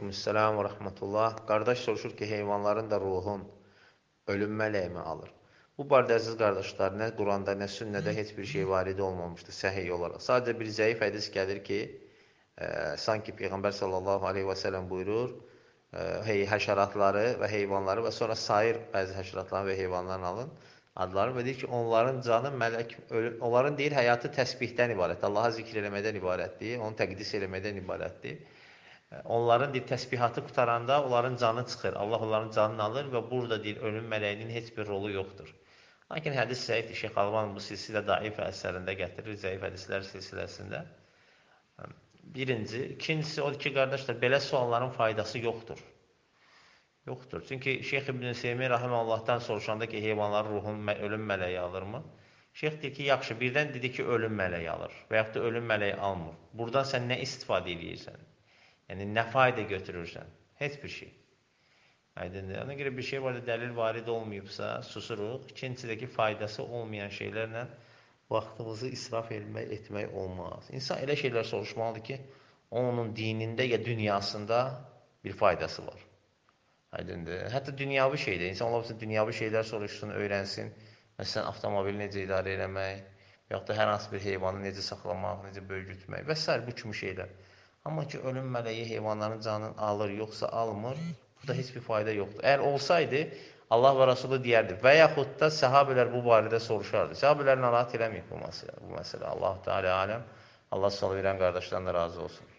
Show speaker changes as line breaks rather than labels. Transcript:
Aleykümselam və rəhmətullah. Qardaş soruşur ki, heyvanların da ruhun ölüm mələyimi alır. Bu barədə əziz qardaşlar, nə Quranda, nə sünnədə heç bir şey varid olmamışdır səhih olaraq. Sadəcə bir zəif hədis gəlir ki, sanki Peyğəmbər sallallahu aleyhi və sələm buyurur, həşəratları və heyvanları və sonra sair bəzi həşəratların və heyvanların alın adları və deyir ki, onların canı mələk, onların deyir, həyatı təsbihdən ibarətdir, Allaha zikr eləməkdən ibarətdir, onu təqdis eləməkdən ibarətdir. Onların deyir, təsbihatı qutaranda onların canı çıxır, Allah onların canını alır və burada deyir, ölüm mələyinin heç bir rolu yoxdur. Lakin hədis zəifdir, Şeyx Alban bu silsilə daif əsərində gətirir, zəif hədislər silsiləsində. Birinci. İkincisi, odur ki, qardaşlar, belə sualların faydası yoxdur. Yoxdur. Çünki Şeyx İbn-i Seymi Rahimallahdan soruşanda ki, heyvanların ruhun ölüm mələyi alırmı? Şeyx deyir ki, yaxşı, birdən dedi ki, ölüm mələyi alır və yaxud da ölüm mələyi almır. Buradan sən nə istifadə edirsən? Yəni, nə fayda götürürsən? Heç bir şey. Aydındır. Ona görə bir şey var da dəlil varid olmayıbsa, susuruq. İkincidəki faydası olmayan şeylərlə vaxtımızı israf etmək olmaz. İnsan elə şeylər soruşmalıdır ki, onun dinində ya dünyasında bir faydası var. Aydındır. Hətta dünyavi şeydir. İnsan olabilir, dünyavi şeylər soruşsun, öyrənsin. Məsələn, avtomobili necə idarə eləmək, yaxud da hər hansı bir heyvanı necə saxlamaq, necə böyütmək və s. bu kimi şeylər. Amma ki, ölüm mələyi heyvanların canını alır, yoxsa almır, burada heç bir fayda yoxdur. Əgər olsaydı, Allah və Rasulü deyərdi və yaxud da səhabələr bu barədə soruşardı. Səhabələr narahat eləməyib bu məsələ. Allah Teala aləm. Allah salı verən qardaşlarına razı olsun.